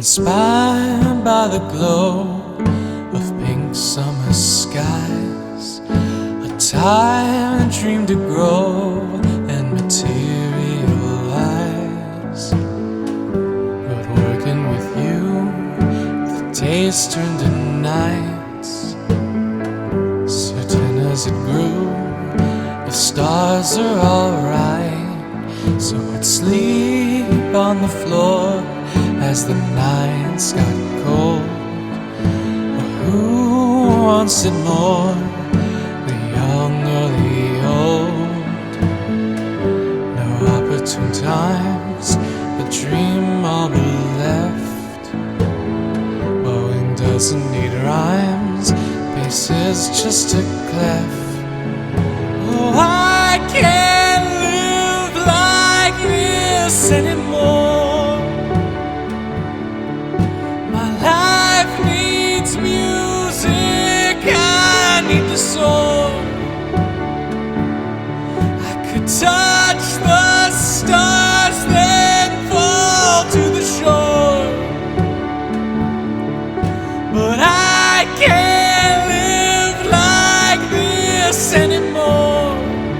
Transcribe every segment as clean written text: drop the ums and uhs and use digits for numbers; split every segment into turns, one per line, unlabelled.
Inspired by the glow of pink summer skies, a time dream to grow and materialize. But working with you, the days turned to nights. Certain as it grew, the stars are alright. So I'd sleep on the floor as the nights got cold. But who wants it more, the young or the old? No opportune times, the dream all but left. Bowing doesn't need rhymes, pace is just a clef. Oh, I can't live like this anymore. The soul, I could touch the stars, then fall to the shore. But I can't live like this anymore.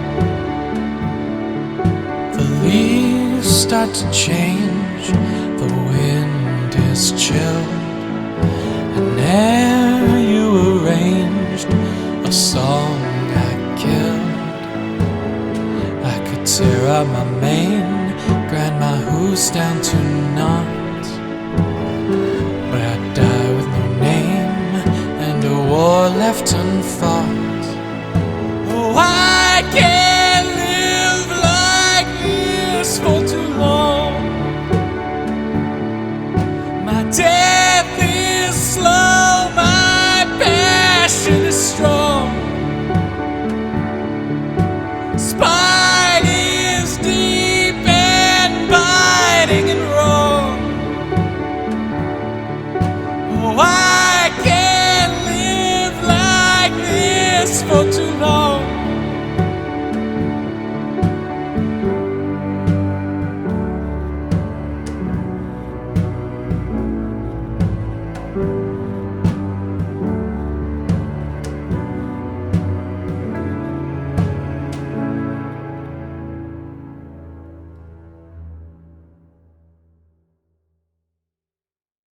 The leaves start to change, the wind is chill, and ere you arranged a song I killed, I could tear out my mane, grind my hooves down to naught. But I'd die with no name and a war left unfought. Oh, I can't live like this for too long. My death is slow, my passion is strong. Spine is deep and biting and wrong. Oh, I can't live like this for too long.